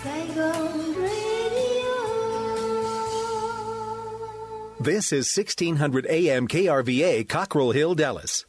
Saigon Radio. This is 1600 AM KRVA, Cockrell Hill, Dallas.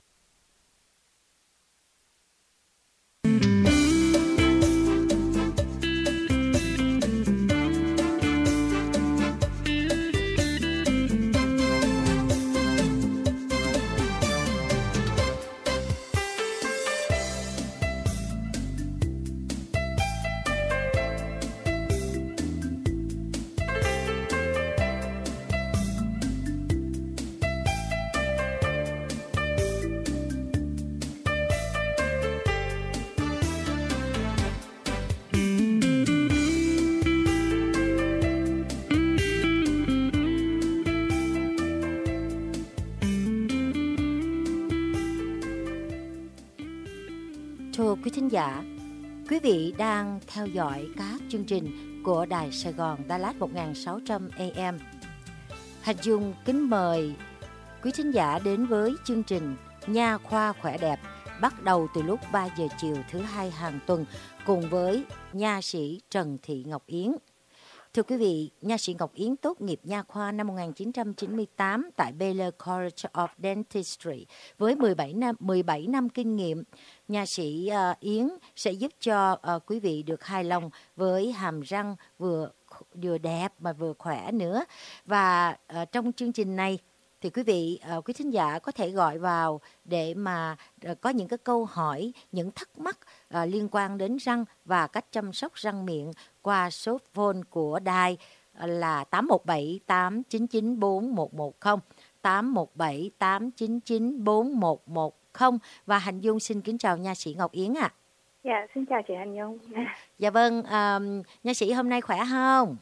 Thưa quý thính giả, quý vị đang theo dõi các chương trình của Đài Sài Gòn Đà Lạt 1600 AM. Hạnh Dung kính mời quý thính giả đến với chương trình Nha khoa khỏe đẹp bắt đầu từ lúc 3 giờ chiều thứ hai hàng tuần cùng với nha sĩ Trần Thị Ngọc Yến. Thưa quý vị, nha sĩ Ngọc Yến tốt nghiệp nha khoa năm 1998 tại Baylor College of Dentistry với 17 năm kinh nghiệm. Nha sĩ Yến sẽ giúp cho quý vị được hài lòng với hàm răng vừa đẹp mà vừa khỏe nữa. Và trong chương trình này thì quý vị, quý thính giả có thể gọi vào để mà có những cái câu hỏi, những thắc mắc liên quan đến răng và cách chăm sóc răng miệng qua số phone của đài là 817 899 4110, 817 899 4110. Và Hạnh Dung xin kính chào nha sĩ Ngọc Yến ạ. Dạ, xin chào chị Hạnh Dung. Dạ vâng, nha sĩ hôm nay khỏe không?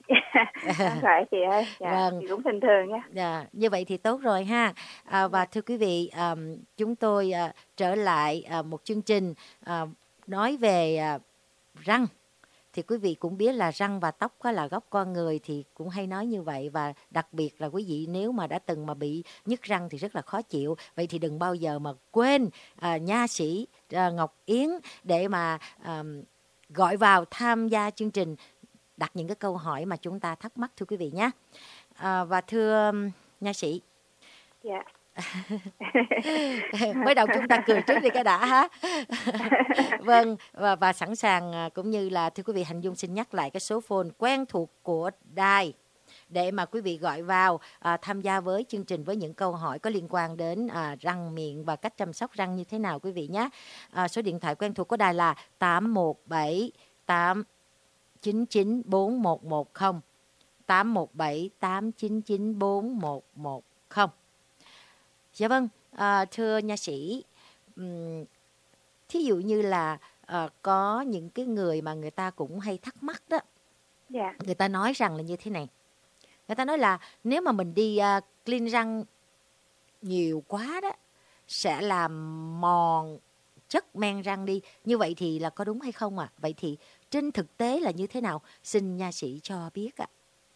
Khỏe chị ơi, dạ, vâng. chị cũng bình thường nha. Dạ, như vậy thì tốt rồi ha. Và thưa quý vị, chúng tôi trở lại một chương trình nói về răng. Thì quý vị cũng biết là răng và tóc là gốc con người thì cũng hay nói như vậy. Và đặc biệt là quý vị nếu mà đã từng mà bị nhức răng thì rất là khó chịu. Vậy thì đừng bao giờ mà quên nha sĩ Ngọc Yến để mà gọi vào tham gia chương trình, đặt những cái câu hỏi mà chúng ta thắc mắc thưa quý vị nhé. Và thưa nha sĩ. Dạ. Mới đầu chúng ta cười trước đi cái đã ha. Vâng, và sẵn sàng cũng như là thưa quý vị, Hạnh Dung xin nhắc lại cái số phone quen thuộc của đài để mà quý vị gọi vào tham gia với chương trình với những câu hỏi có liên quan đến răng miệng và cách chăm sóc răng như thế nào quý vị nhé. Số điện thoại quen thuộc của đài là 817 899 4110, 817 899 4110. Dạ vâng, thưa nha sĩ, thí dụ như là có những cái người mà người ta cũng hay thắc mắc đó. Dạ. Người ta nói rằng là như thế này. Người ta nói là nếu mà mình đi clean răng nhiều quá đó sẽ làm mòn chất men răng đi. Như vậy thì là có đúng hay không ạ? Vậy thì trên thực tế là như thế nào? Xin nha sĩ cho biết ạ.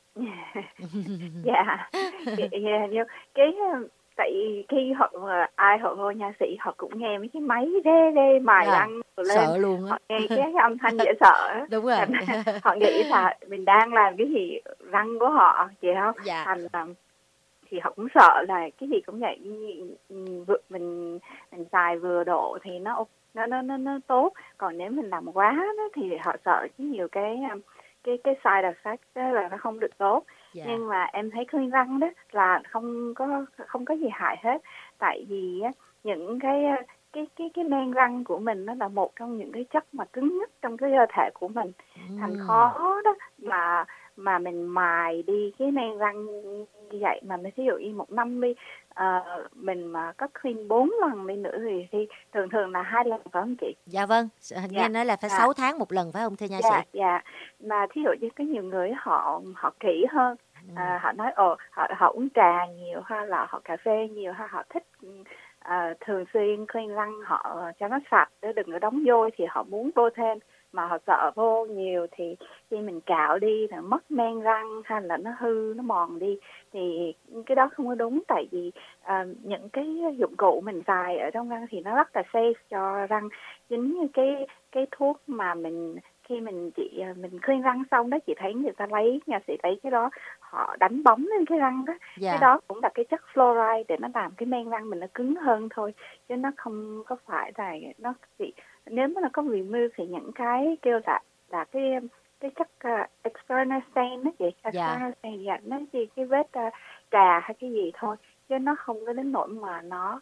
Dạ. Cái tại khi ai họ vô nha sĩ họ cũng nghe mấy cái máy rê mài răng lên, sợ luôn á. Họ nghe cái âm thanh dễ sợ. Đúng rồi. Họ nghĩ là mình đang làm cái gì răng của họ, chị không? Dạ. Thành thì họ cũng sợ là cái gì cũng vậy, mình xài vừa độ thì nó tốt, còn nếu mình làm quá đó, thì họ sợ cái nhiều cái side effect đó là nó không được tốt. Yeah. Nhưng mà em thấy clean răng đó là không có gì hại hết, tại vì á, những cái men răng của mình nó là một trong những cái chất mà cứng nhất trong cái cơ thể của mình. Thành khó đó mà mình mài đi cái men răng như vậy, mà mình ví dụ như một năm đi mình mà có clean 4 lần đi nữa thì thường là 2 lần phải không chị? Dạ vâng, nghe nói là phải 6 tháng một lần phải không thưa nha sĩ? Dạ. Mà thí dụ như có nhiều người họ kỹ hơn, họ nói họ uống trà nhiều, hay là họ cà phê nhiều, hay họ thích thường xuyên clean răng họ cho nó sạch để đừng có đóng vôi, thì họ muốn vô thêm, mà họ sợ vô nhiều thì khi mình cạo đi là mất men răng hay là nó hư, nó mòn đi, thì cái đó không có đúng. Tại vì những cái dụng cụ mình xài ở trong răng thì nó rất là safe cho răng. Chính như cái thuốc mà mình khi mình clean răng xong đó, chị thấy người ta nha sĩ lấy cái đó họ đánh bóng lên cái răng đó. Cái đó cũng là cái chất fluoride để nó làm cái men răng mình nó cứng hơn thôi, chứ nó không có phải là nó chỉ, nếu mà nó có remove thì những cái kêu là cái chất external stain đó chị, external stain nó chỉ cái vết trà hay cái gì thôi, chứ nó không có đến nỗi mà nó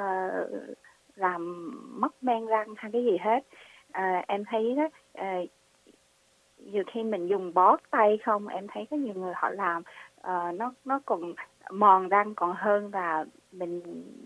làm mất men răng hay cái gì hết. Em thấy đó, nhiều khi mình dùng bó tay không, em thấy có nhiều người họ làm nó còn mòn răng còn hơn là mình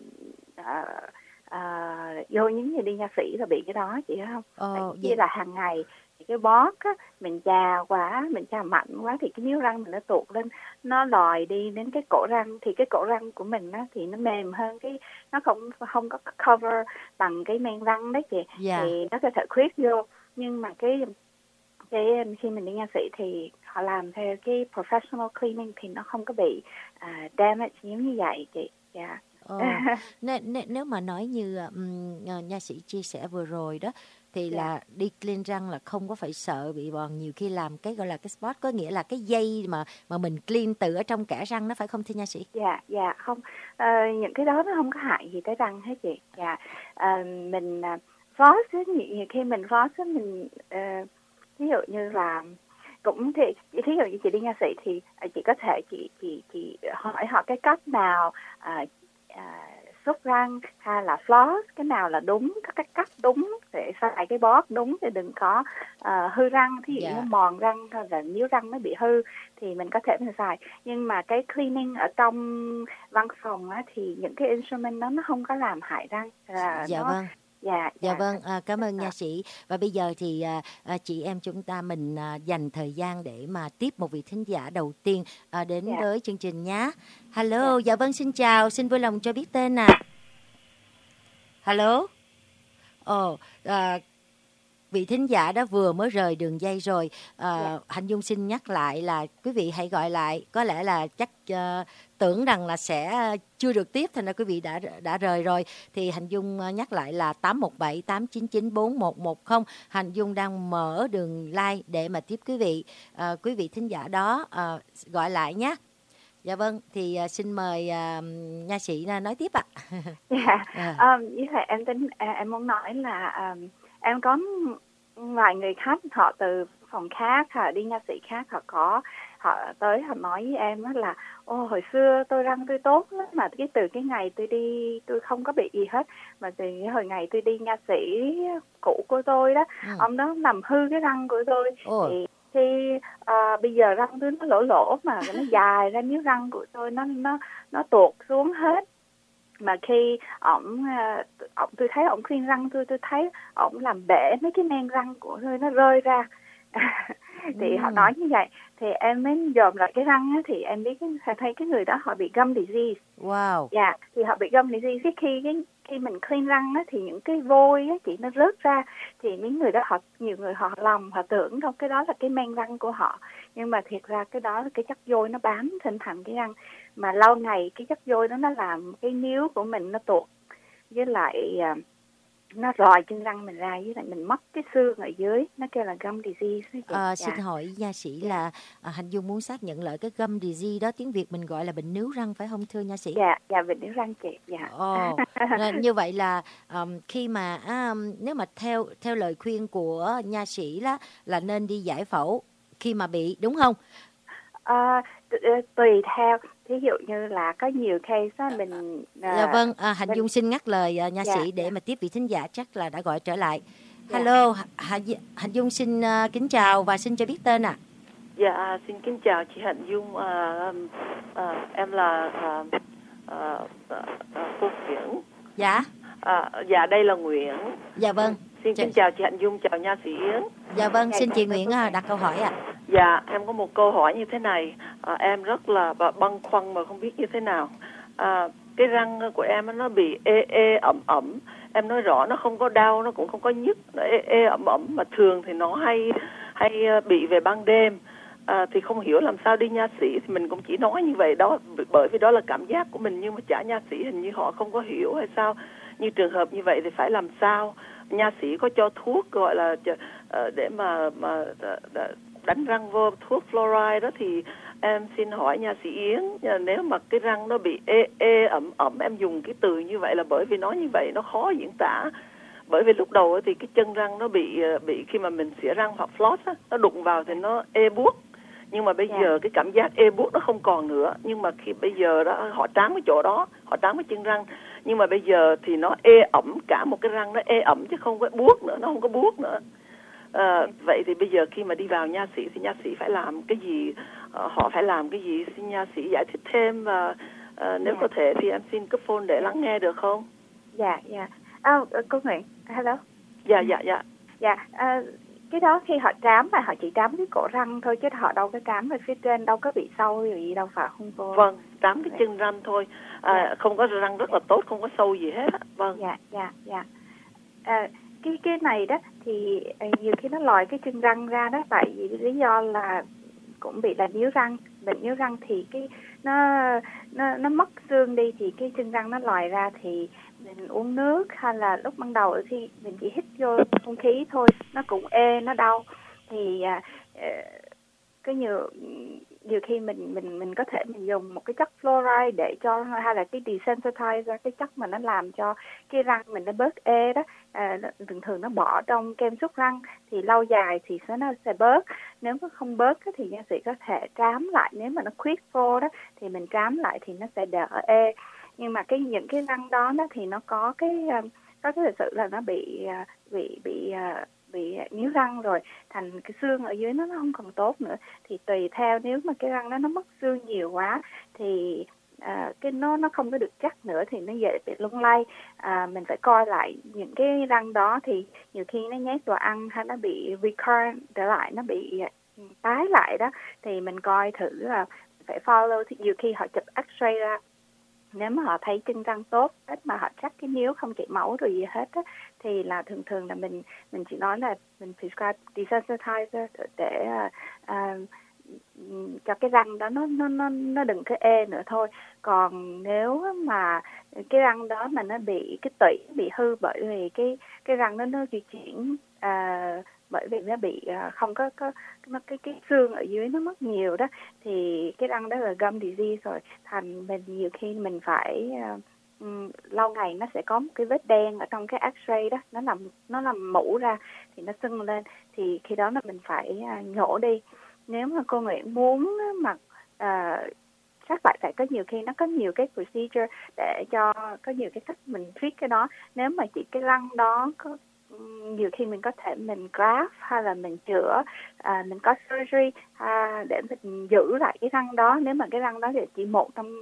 vô những người đi nha sĩ là bị cái đó chị thấy không? Tại vì là hàng ngày cái bó á, mình chà quá, mình chà mạnh quá thì cái miếu răng mình nó tuột lên, nó lòi đi đến cái cổ răng, thì cái cổ răng của mình á thì nó mềm hơn, cái nó không có cover bằng cái men răng đấy chị. Thì nó có thể khuyết vô, nhưng mà cái khi mình đi nha sĩ thì họ làm theo cái professional cleaning thì nó không có bị damage giống như vậy chị. Nếu mà nói như nha sĩ chia sẻ vừa rồi đó thì là đi clean răng là không có phải sợ bị bòn, nhiều khi làm cái gọi là cái spot, có nghĩa là cái dây mà mình clean từ ở trong kẽ răng, nó phải không thưa nha sĩ? Dạ không, những cái đó nó không có hại gì tới răng hết chị. Mình floss, nhiều khi mình floss mình ví dụ như là cũng thì thí dụ như chị đi nha sĩ thì chị có thể chị hỏi họ cái cách nào xúc răng hay là floss, cái nào là đúng, cái cách đúng để xài cái bóp đúng để đừng có hư răng, thí dụ như mòn răng hay là níu răng nó bị hư thì mình có thể mình xài. Nhưng mà cái cleaning ở trong văn phòng á, thì những cái instrument đó nó không có làm hại răng. Vâng. Vâng, cảm ơn nha sĩ. Và bây giờ thì chị em chúng ta mình dành thời gian để mà tiếp một vị thính giả đầu tiên đến với chương trình nhé. Hello, vâng, xin chào, xin vui lòng cho biết tên nè. Hello. Vị thính giả đó vừa mới rời đường dây rồi. Hạnh Dung xin nhắc lại là quý vị hãy gọi lại, có lẽ là chắc tưởng rằng là sẽ chưa được tiếp, thành ra quý vị đã rời rồi. Thì Hạnh Dung nhắc lại là 817 899 4110. Hạnh Dung đang mở đường line để mà tiếp quý vị thính giả đó gọi lại nhé. Dạ vâng, thì xin mời nha sĩ nói tiếp ạ. Như thế em muốn nói là em có vài người khách họ từ phòng khác, họ đi nha sĩ khác, họ tới họ nói với em là hồi xưa tôi răng tôi tốt lắm, mà từ cái ngày tôi đi tôi không có bị gì hết, mà từ hồi ngày tôi đi nha sĩ cũ của tôi đó, ông đó làm hư cái răng của tôi. Thì bây giờ răng tôi nó lỗ mà nó dài ra, miếu răng của tôi nó tuột xuống hết. Mà khi tôi thấy ổng clean răng tôi thấy ổng làm bể mấy cái men răng của tôi, nó rơi ra. Thì họ nói như vậy thì em mới dòm lại cái răng á, thì em biết thấy cái người đó họ bị gum disease. Wow. Thì họ bị gum disease. Khi mình clean răng á, thì những cái vôi á chị nó rớt ra, thì những người đó nhiều người họ tưởng đâu cái đó là cái men răng của họ, nhưng mà thiệt ra cái đó là cái chất vôi nó bám trên thành cái răng, mà lâu ngày cái chất vôi đó nó làm cái níu của mình nó tuột, với lại nó ròi chân răng mình ra, với lại mình mất cái xương ở dưới, nó kêu là gum disease. Xin hỏi nha sĩ là Hạnh Dung muốn xác nhận lại cái gum disease đó, tiếng Việt mình gọi là bệnh níu răng phải không thưa nha sĩ? Dạ bệnh níu răng chị. Như vậy là khi mà nếu mà theo lời khuyên của nha sĩ là nên đi giải phẫu khi mà bị, đúng không? Tùy theo, ví dụ như là có nhiều case đó mình vâng, Hạnh Dung xin ngắt lời nha sĩ để mà tiếp vị thính giả chắc là đã gọi trở lại. Hello, Hạnh Dung xin kính chào và xin cho biết tên ạ. Dạ, xin kính chào chị Hạnh Dung. Em là cô Nguyễn. Dạ, đây là Nguyễn. Dạ vâng. Xin kính chào chị Hạnh Dung, chào nha sĩ Yến. Dạ vâng, xin chị Nguyễn đặt câu hỏi ạ. Dạ, em có một câu hỏi như thế này. Em rất là băn khoăn mà không biết như thế nào. Cái răng của em nó bị ê ẩm. Em nói rõ nó không có đau, nó cũng không có nhức, nó ê ẩm, mà thường thì nó hay bị về ban đêm. Thì không hiểu làm sao đi nha sĩ, thì mình cũng chỉ nói như vậy đó, bởi vì đó là cảm giác của mình, nhưng mà chả nha sĩ hình như họ không có hiểu hay sao. Như trường hợp như vậy thì phải làm sao? nha sĩ có cho thuốc gọi là để mà đánh răng vô, thuốc fluoride đó, thì em xin hỏi nha sĩ Yến, nếu mà cái răng nó bị ê ẩm, em dùng cái từ như vậy là bởi vì nói như vậy nó khó diễn tả. Bởi vì lúc đầu thì cái chân răng nó bị khi mà mình xỉa răng hoặc floss á, nó đụng vào thì nó ê buốt. Nhưng mà bây giờ cái cảm giác ê buốt nó không còn nữa. Nhưng mà khi bây giờ đó họ trám cái chỗ đó, họ trám cái chân răng. Nhưng mà bây giờ thì nó ê ẩm, cả một cái răng nó ê ẩm chứ không có buốt nữa, nó không có buốt nữa. Vậy thì bây giờ khi mà đi vào nha sĩ thì nha sĩ phải làm cái gì, họ phải làm cái gì, xin nha sĩ giải thích thêm, và nếu có thể thì em xin cấp phone để lắng nghe được không? Dạ. Cô Nguyễn, hello. Dạ. Cái đó khi họ trám là họ chỉ trám cái cổ răng thôi, chứ họ đâu có trám về phía trên, đâu có bị sâu gì đâu, phải không cô? Vâng, trám cái chân răng thôi, không có răng rất là tốt, không có sâu gì hết. Vâng. Dạ. Cái này đó thì nhiều khi nó lòi cái chân răng ra đó, tại vì lý do là cũng bị là níu răng. Bệnh níu răng thì cái nó mất xương đi, thì cái chân răng nó lòi ra, thì mình uống nước hay là lúc ban đầu thì mình chỉ hít vô không khí thôi, nó cũng nó đau. Thì có nhiều khi mình có thể mình dùng một cái chất fluoride để cho, hay là cái desensitizer, cái chất mà nó làm cho cái răng mình nó bớt đó, thường nó bỏ trong kem súc răng, thì lâu dài thì nó sẽ bớt. Nếu mà không bớt thì nha sĩ có thể trám lại, nếu mà nó khuyết vô đó thì mình trám lại thì nó sẽ đỡ Nhưng mà những cái răng đó thì nó có cái thực sự là nó bị níu răng rồi, thành cái xương ở dưới nó không còn tốt nữa. Thì tùy theo, nếu mà cái răng đó nó mất xương nhiều quá thì cái nó không có được chắc nữa, thì nó dễ bị lung lay. Mình phải coi lại những cái răng đó, thì nhiều khi nó nhét đồ ăn hay nó bị recurrent trở lại, nó bị tái lại đó, thì mình coi thử là phải follow. Thì nhiều khi họ chụp x-ray ra, nếu mà họ thấy chân răng tốt hết mà họ chắc cái níu không chảy máu rồi gì hết á, thì là thường là mình chỉ nói là mình prescribe desensitizer để cho cái răng đó nó đừng có nữa thôi. Còn nếu mà cái răng đó mà nó bị cái tủy bị hư, bởi vì cái răng nó di chuyển, bởi vì nó bị không có cái xương ở dưới nó mất nhiều đó, thì cái răng đó là gum disease rồi, thành mình nhiều khi mình phải lâu ngày nó sẽ có một cái vết đen ở trong cái x-ray đó, nó làm mũ ra thì nó sưng lên, thì khi đó là mình phải nhổ đi. Nếu mà cô Nguyễn muốn mà chắc phải có nhiều khi nó có nhiều cái procedure để cho có nhiều cái cách mình treat cái đó. Nếu mà chỉ cái răng đó có nhiều khi mình có thể mình graft hay là mình chữa, mình có surgery để mình giữ lại cái răng đó. Nếu mà cái răng đó thì chỉ một trong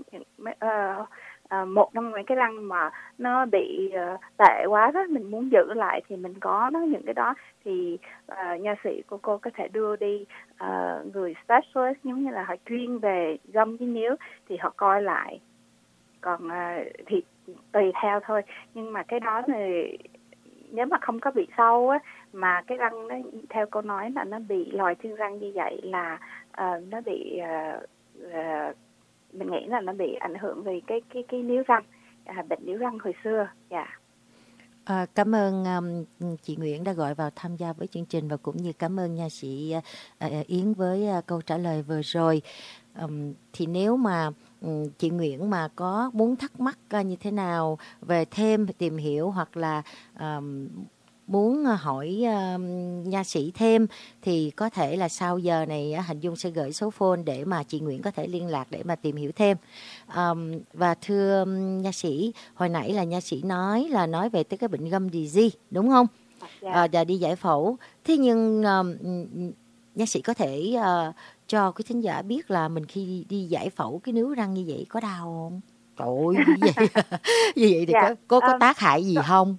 mấy cái răng mà nó bị tệ quá đó, mình muốn giữ lại thì mình có những cái đó, thì nha sĩ của cô có thể đưa đi người specialist, giống như là họ chuyên về gum với níu, thì họ coi lại. Còn thì tùy theo thôi, nhưng mà cái đó thì nếu mà không có bị sâu á, mà cái răng nó theo cô nói là nó bị lòi chân răng như vậy, là nó bị mình nghĩ là nó bị ảnh hưởng vì cái níu răng, bệnh níu răng hồi xưa. Cảm ơn chị Nguyễn đã gọi vào tham gia với chương trình, và cũng như cảm ơn nha sĩ Yến với câu trả lời vừa rồi. Thì nếu mà chị Nguyễn mà có muốn thắc mắc như thế nào về thêm tìm hiểu, hoặc là muốn hỏi nha sĩ thêm, thì có thể là sau giờ này Hạnh Dung sẽ gửi số phone để mà chị Nguyễn có thể liên lạc để mà tìm hiểu thêm. Và thưa nha sĩ, hồi nãy là nha sĩ nói về tới cái bệnh gum disease đúng không? Và đi giải phẫu. Thế nhưng nha sĩ có thể cho quý thính giả biết là mình khi đi giải phẫu cái níu răng như vậy có đau không? Trời ơi, như vậy thì có tác hại gì không?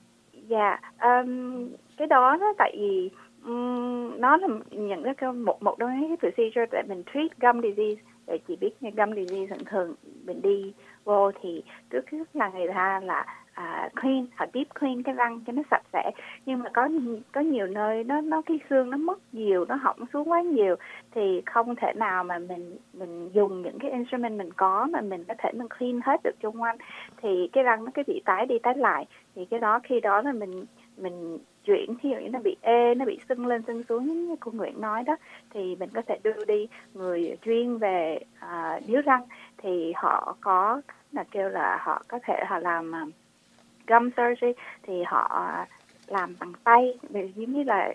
Cái đó tại vì nó là những cái một trong những cái procedure để mình treat gum disease. Để chị biết như gum disease thường mình đi vô thì trước là người ta là clean, họ deep clean cái răng cho nó sạch sẽ. Nhưng mà có nhiều nơi nó cái xương nó mất nhiều, nó hỏng xuống quá nhiều, thì không thể nào mà mình dùng những cái instrument mình có mà mình có thể mình clean hết được chung quanh, thì cái răng nó cái bị tái đi tái lại. Thì cái đó khi đó là mình chuyển, ví dụ như nó bị ê, nó bị sưng lên sưng xuống như cô Nguyễn nói đó, thì mình có thể đưa đi người chuyên về níu răng, thì họ có là kêu là họ có thể họ làm gum surgery, thì họ làm bằng tay, giống như là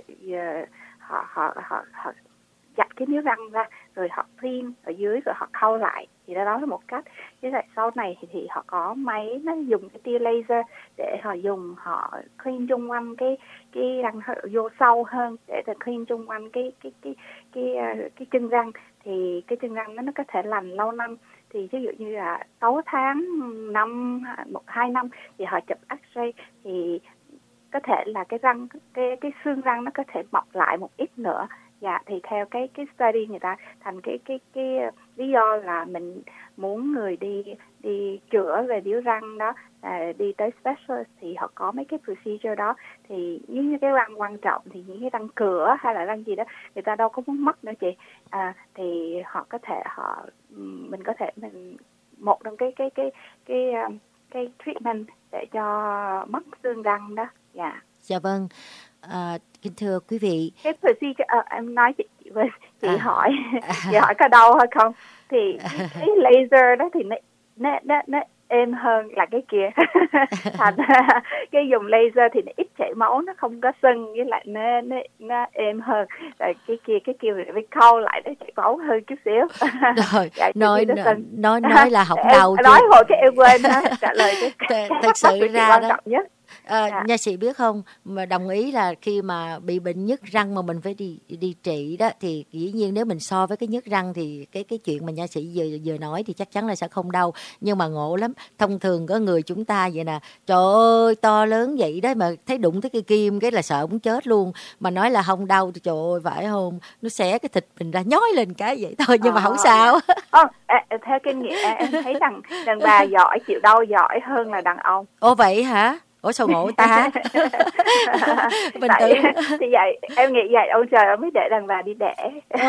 họ chặt cái níu răng ra rồi họ clean ở dưới rồi họ khâu lại, thì đó là một cách. Với lại sau này thì họ có máy nó dùng cái tia laser để họ clean chung quanh cái răng vô sâu hơn, để clean chung quanh cái chân răng, thì cái chân răng nó có thể lành lâu năm. Thì ví dụ như là 6 tháng, 1-2 năm thì họ chụp X-ray thì có thể là cái răng, cái xương răng nó có thể mọc lại một ít nữa. Dạ, thì theo cái study người ta thành cái lý do là mình muốn người đi chữa về níu răng đó, đi tới specialist thì họ có mấy cái procedure đó. Thì những cái răng quan trọng thì những cái răng cửa hay là răng gì đó người ta đâu có muốn mất nữa chị. Thì họ có thể mình có thể một trong cái treatment để cho mất xương răng đó. Dạ. Dạ vâng. Kính thưa quý vị, cái procedure em nói chị hỏi chị hỏi có đau hay không, thì cái laser đó thì nó êm hơn là cái kia. Thành cái dùng laser thì nó ít chảy máu, nó không có sưng, với lại nó êm hơn. Rồi cái kia phải khâu lại để chảy máu hơn chút xíu. Rồi, dạ, nói là học đầu nói hồi cái em quên trả lời thật sự ra đó. Nhất. Nha sĩ biết không, mà đồng ý là khi mà bị bệnh nhức răng mà mình phải đi trị đó, thì dĩ nhiên nếu mình so với cái nhức răng thì cái chuyện mà nha sĩ vừa nói thì chắc chắn là sẽ không đau. Nhưng mà ngộ lắm, thông thường có người chúng ta vậy nè, trời ơi to lớn vậy đó mà thấy đụng tới cái kim cái là sợ muốn chết luôn, mà nói là không đau thì trời ơi phải không, nó xé cái thịt mình ra nhói lên cái vậy thôi, nhưng mà không sao. Theo kinh nghiệm em thấy đàn bà giỏi chịu đau giỏi hơn là đàn ông. Ồ vậy hả? Ủa sao ngộ ta? Mình tự thì vậy em nghĩ vậy, ông trời ông mới để đàn bà đi đẻ.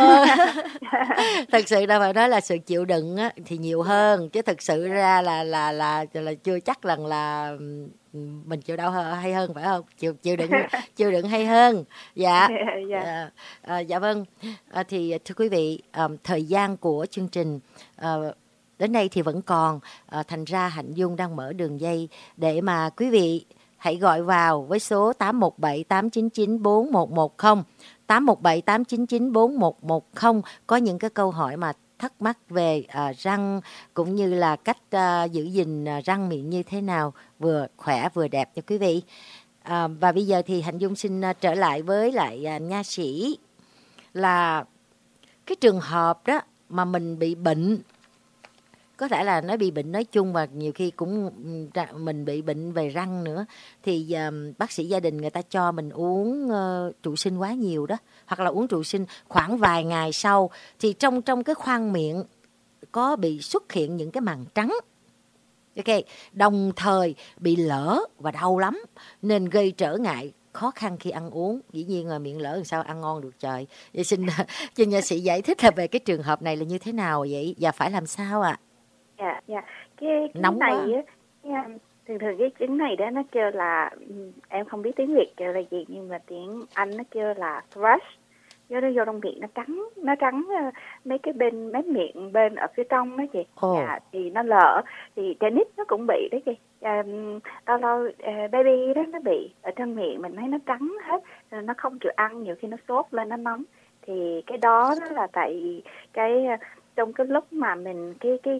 Thật sự là phải nói là sự chịu đựng á, thì nhiều hơn, chứ thực sự ra là chưa chắc lần là mình chịu đau hay hơn phải không? Chịu đựng hay hơn. Dạ. Dạ vâng. Thì thưa quý vị, thời gian của chương trình đến đây thì vẫn còn, thành ra Hạnh Dung đang mở đường dây để mà quý vị hãy gọi vào với số 817-899-4110, 817-899-4110, có những cái câu hỏi mà thắc mắc về răng cũng như là cách giữ gìn răng miệng như thế nào vừa khỏe vừa đẹp cho quý vị. Và bây giờ thì Hạnh Dung xin trở lại với lại nha sĩ, là cái trường hợp đó mà mình bị bệnh, có thể là nó bị bệnh nói chung và nhiều khi cũng mình bị bệnh về răng nữa, thì bác sĩ gia đình người ta cho mình uống trụ sinh quá nhiều đó, hoặc là uống trụ sinh khoảng vài ngày sau thì trong cái khoang miệng có bị xuất hiện những cái màng trắng. Ok, đồng thời bị lở và đau lắm nên gây trở ngại khó khăn khi ăn uống. Dĩ nhiên là miệng lỡ làm sao ăn ngon được trời. Vậy xin nha sĩ giải thích là về cái trường hợp này là như thế nào vậy và phải làm sao ạ? Dạ. Cái nóng này quá. thường cái trứng này đó nó kêu là, em không biết tiếng Việt kêu là gì, nhưng mà tiếng Anh nó kêu là thrush. Do nó vô trong miệng nó trắng mấy cái bên mép miệng bên ở phía trong đó chị. Thì nó lở, thì trẻ nít nó cũng bị đấy chị. Lâu baby đó nó bị ở trong miệng mình thấy nó trắng hết, nó không chịu ăn, nhiều khi nó sốt lên, nó nóng. Thì cái đó là tại cái trong cái lúc mà mình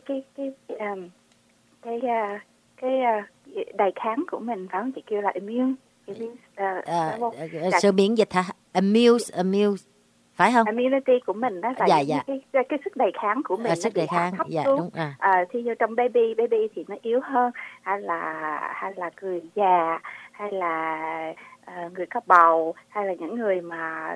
cái đề kháng của mình phải không chị, kêu là immune sự miễn dịch hả? Immune phải không? Immunity của mình đó là cái sức đề kháng của mình, sức đề kháng thấp dạ xuống. Đúng Thì như trong baby thì nó yếu hơn, hay là người già, hay là người có bầu, hay là những người mà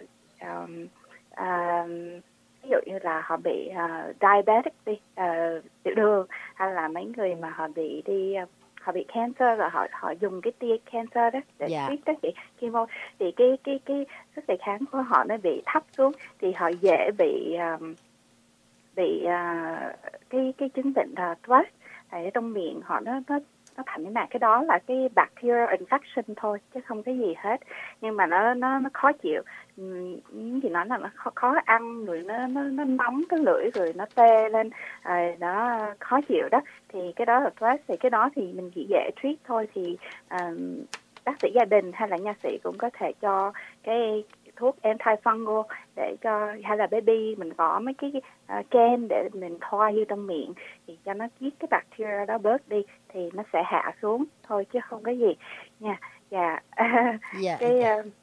ví dụ như là họ bị diabetic tiểu đường, hay là mấy người mà họ bị cancer rồi họ dùng cái tia cancer đó để treat đó chị, chemo, thì cái sức đề kháng của họ nó bị thấp xuống, thì họ dễ bị cái chứng bệnh thrush. Tại trong miệng họ nó nó thành cái này, cái đó là cái bacterial infection thôi chứ không cái gì hết, nhưng mà nó khó chịu. Những gì nói là nó khó ăn, rồi nó nóng cái lưỡi, rồi nó tê lên, nó khó chịu đó. Thì cái đó là stress, thì cái đó thì mình chỉ dễ treat thôi. Thì bác sĩ gia đình hay là nha sĩ cũng có thể cho cái thuốc antifungal để cho, hay là baby mình có mấy cái kem để mình thoa vô trong miệng thì cho nó giết cái bacteria đó bớt đi, thì nó sẽ hạ xuống thôi chứ không có gì nha. Và cái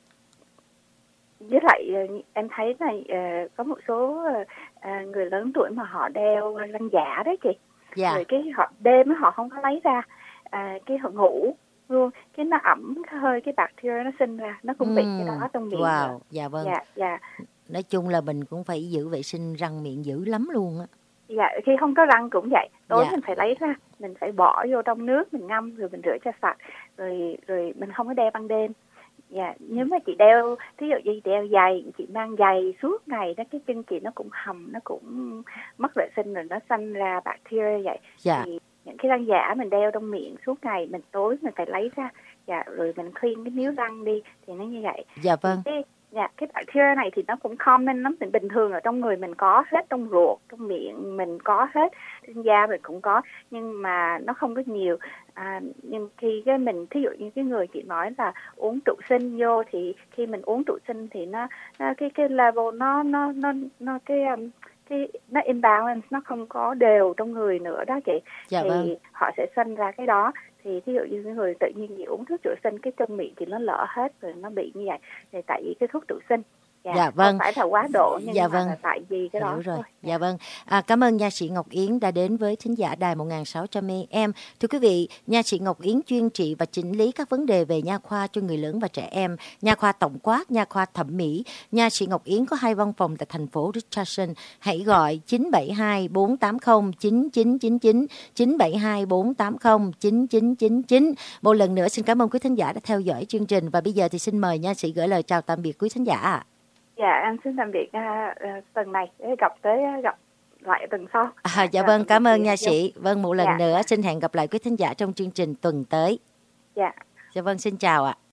với lại em thấy này, có một số người lớn tuổi mà họ đeo lăng giả đấy chị, rồi cái họ đêm họ không có lấy ra, cái họ ngủ luôn, cái nó ẩm hơi, cái bacteria nó sinh ra, nó cũng bị cái đó trong miệng. Wow, dạ vâng. Dạ. Nói chung là mình cũng phải giữ vệ sinh răng miệng dữ lắm luôn á. Dạ, khi không có răng cũng vậy, tối mình phải lấy ra, mình phải bỏ vô trong nước, mình ngâm rồi mình rửa cho sạch, rồi mình không có đeo ban đêm. Dạ, nếu mà chị đeo, thí dụ như đeo giày, chị mang giày suốt ngày đó, cái chân chị nó cũng hầm, nó cũng mất vệ sinh, rồi nó sinh ra bacteria vậy. Dạ. Thì những cái răng giả mình đeo trong miệng suốt ngày, mình tối mình phải lấy ra, dạ, rồi mình clean cái miếu răng đi, thì nó như vậy. Dạ vâng. Cái bacteria này thì nó cũng common lắm, mình bình thường ở trong người mình có hết, trong ruột, trong miệng mình có hết, trên da mình cũng có, nhưng mà nó không có nhiều. Nhưng khi cái mình, thí dụ như cái người chị nói là uống trụ sinh vô, thì khi mình uống trụ sinh thì nó cái level nó nó imbalance, nó không có đều trong người nữa đó chị. Dạ thì vâng. họ sẽ sinh ra cái đó. Thì thí dụ như cái người tự nhiên gì uống thuốc trụ sinh, cái trong miệng thì nó lở hết rồi, nó bị như vậy, thì tại vì cái thuốc trụ sinh. Dạ vâng. Không phải là quá độ, nhưng dạ mà vâng. là tại vì cái đó rồi. thôi. Dạ vâng. Cảm ơn nha sĩ Ngọc Yến đã đến với thính giả đài 1600 AM. Thưa quý vị, nha sĩ Ngọc Yến chuyên trị và chỉnh lý các vấn đề về nha khoa cho người lớn và trẻ em, nha khoa tổng quát, nha khoa thẩm mỹ. Nha sĩ Ngọc Yến có 2 văn phòng tại thành phố Richardson. Hãy gọi 972 480 9999, 972 480 9999. Một lần nữa xin cảm ơn quý thính giả đã theo dõi chương trình, và bây giờ thì xin mời nha sĩ gửi lời chào tạm biệt quý thính giả. Dạ, em xin tạm biệt tuần này, để gặp lại tuần sau. Dạ vâng, cảm ơn nha sĩ. Vâng, một lần nữa xin hẹn gặp lại quý thính giả trong chương trình tuần tới. Dạ. Dạ vâng, xin chào ạ.